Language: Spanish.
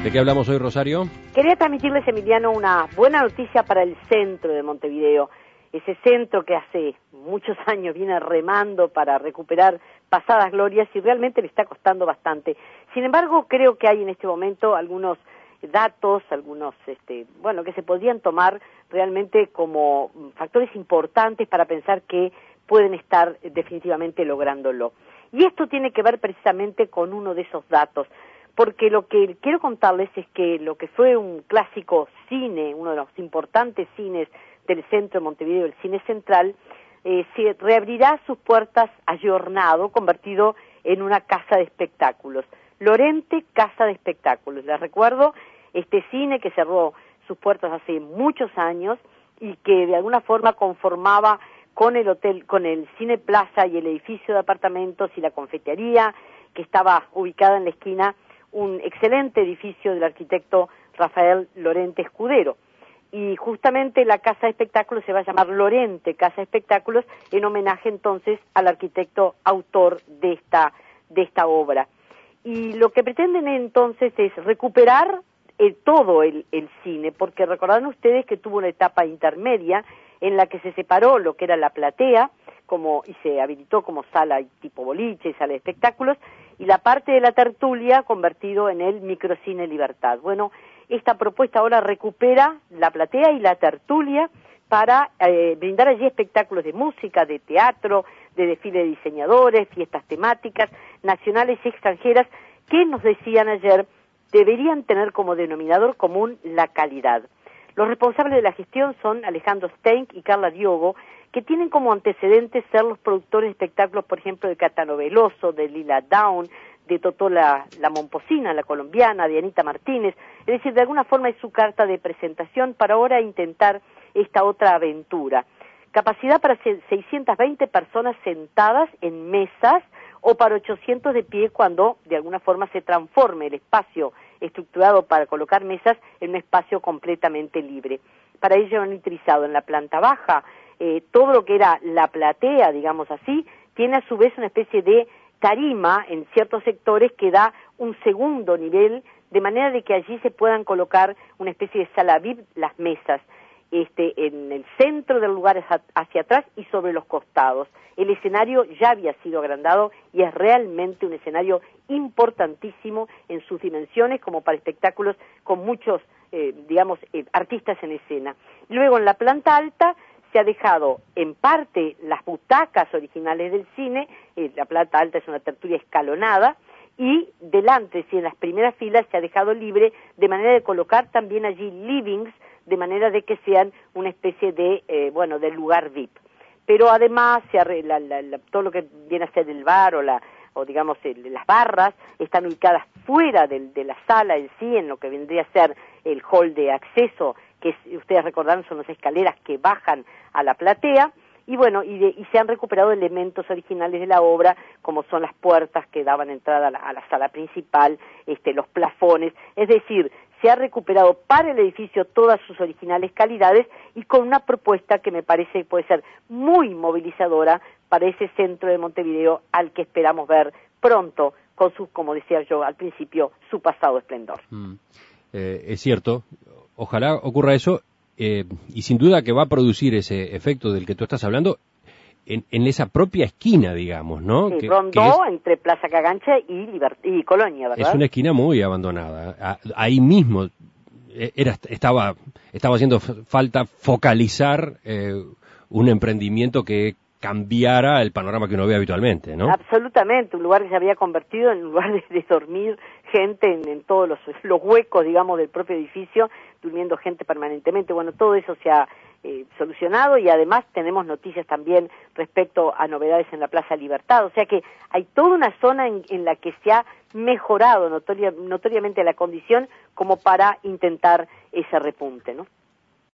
¿De qué hablamos hoy, Rosario? Quería transmitirles, Emiliano, una buena noticia para el centro de Montevideo. Ese centro que hace muchos años viene remando para recuperar pasadas glorias y realmente le está costando bastante. Sin embargo, creo que hay en este momento algunos datos, que se podrían tomar realmente como factores importantes para pensar que pueden estar definitivamente lográndolo. Y esto tiene que ver precisamente con uno de esos datos, porque lo que quiero contarles es que lo que fue un clásico cine, uno de los importantes cines del centro de Montevideo, el Cine Central, se reabrirá sus puertas ayornado, convertido en una casa de espectáculos. Lorente Casa de Espectáculos. Les recuerdo este cine que cerró sus puertas hace muchos años y que de alguna forma conformaba con el hotel, con el Cine Plaza y el edificio de apartamentos y la confitería que estaba ubicada en la esquina, un excelente edificio del arquitecto Rafael Lorente Escudero. Y justamente la Casa de Espectáculos se va a llamar Lorente Casa de Espectáculos en homenaje entonces al arquitecto autor de esta obra. Y lo que pretenden entonces es recuperar todo el cine, porque recordarán ustedes que tuvo una etapa intermedia en la que se separó lo que era la platea y se habilitó como sala tipo boliche y sala de espectáculos, y la parte de la tertulia convertido en el Microcine Libertad. Bueno, esta propuesta ahora recupera la platea y la tertulia para brindar allí espectáculos de música, de teatro, de desfile de diseñadores, fiestas temáticas, nacionales y extranjeras, que nos decían ayer deberían tener como denominador común la calidad. Los responsables de la gestión son Alejandro Steink y Carla Diogo, que tienen como antecedentes ser los productores de espectáculos, por ejemplo, de Caetano Veloso, de Lila Downs, de Totó la Momposina, la colombiana, de Anita Martínez. Es decir, de alguna forma es su carta de presentación para ahora intentar esta otra aventura. Capacidad para 620 personas sentadas en mesas o para 800 de pie cuando de alguna forma se transforme el espacio estructurado para colocar mesas en un espacio completamente libre. Para ello han utilizado en la planta baja todo lo que era la platea, digamos así, tiene a su vez una especie de tarima en ciertos sectores que da un segundo nivel, de manera de que allí se puedan colocar una especie de sala VIP, las mesas, en el centro del lugar hacia atrás y sobre los costados. El escenario ya había sido agrandado y es realmente un escenario importantísimo en sus dimensiones, como para espectáculos con muchos, artistas en escena. Luego, en la planta alta, se ha dejado en parte las butacas originales del cine, la planta alta es una tertulia escalonada, y delante, en las primeras filas, se ha dejado libre, de manera de colocar también allí livings, de manera de que sean una especie de lugar VIP. Pero además, todo lo que viene a ser el bar las barras, están ubicadas fuera de la sala en sí, en lo que vendría a ser el hall de acceso, que ustedes recordarán son las escaleras que bajan a la platea, y se han recuperado elementos originales de la obra, como son las puertas que daban entrada a la sala principal, los plafones, es decir, se ha recuperado para el edificio todas sus originales calidades y con una propuesta que me parece puede ser muy movilizadora para ese centro de Montevideo al que esperamos ver pronto con como decía yo al principio, su pasado esplendor. Es cierto, ojalá ocurra eso, y sin duda que va a producir ese efecto del que tú estás hablando en esa propia esquina, digamos, ¿no? Sí, Rondó, entre Plaza Cagancha y Colonia, ¿verdad? Es una esquina muy abandonada. Ahí mismo estaba haciendo falta focalizar un emprendimiento que cambiara el panorama que uno ve habitualmente, ¿no? Absolutamente, un lugar que se había convertido en lugar de dormir gente en todos los huecos, digamos, del propio edificio, durmiendo gente permanentemente. Bueno, todo eso se ha solucionado y además tenemos noticias también respecto a novedades en la Plaza Libertad, o sea que hay toda una zona en la que se ha mejorado notoriamente la condición como para intentar ese repunte, ¿no?